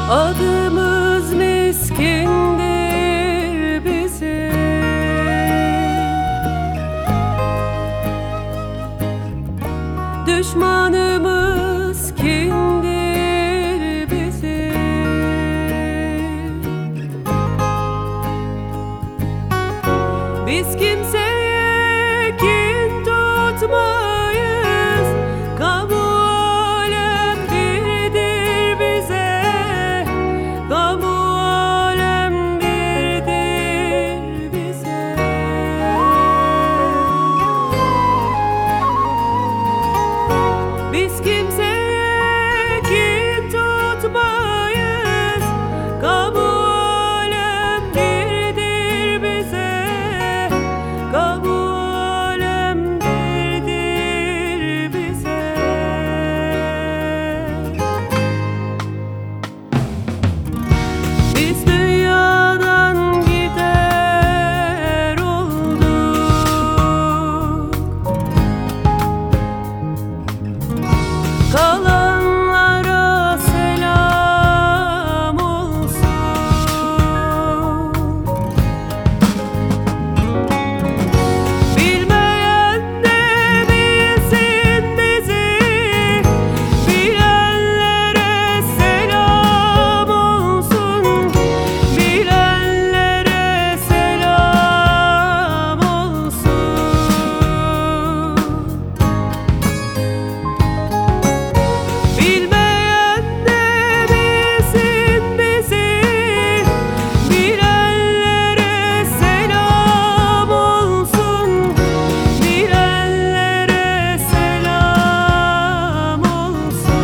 Adımız miskindir bizim, düşmanımız kindir bizim. Biz kimseye kin tutmayız, kamu alem birdir bize, kamu alem birdir bize. Biz kimseye kin tutmayız, kamu alem birdir bize, kamu alem birdir bize. Biz dünyadan gider olduk, kalanlara selam olsun. Bilmeyen de bilsin bizi, bilenlere selam olsun. Bilenlere selam olsun. Bilmeyen de bilsin bizi, bilenlere selam olsun. Bilenlere selam olsun.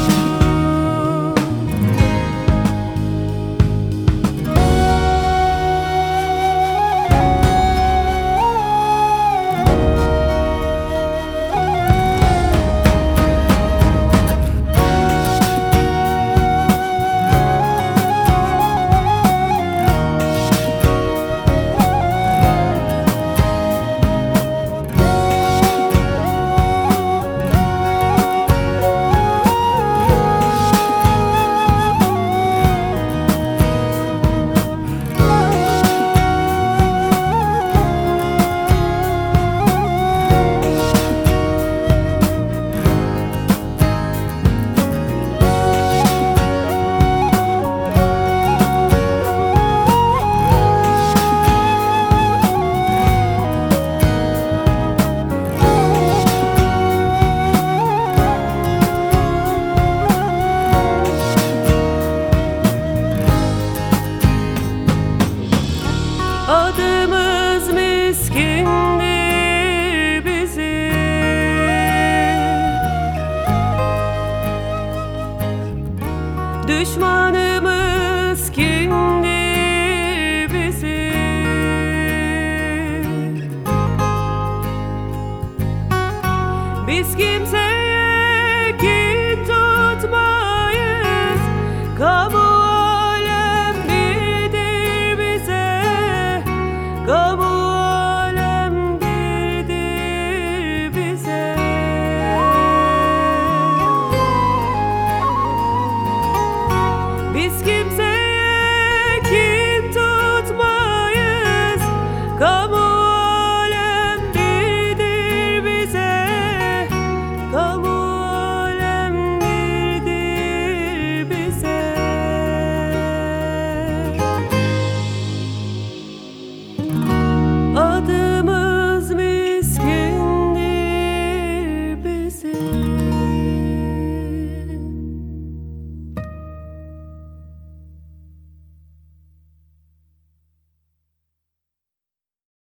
Adımız miskindir bizim, düşmanımız kindir bizim. Biz kimseye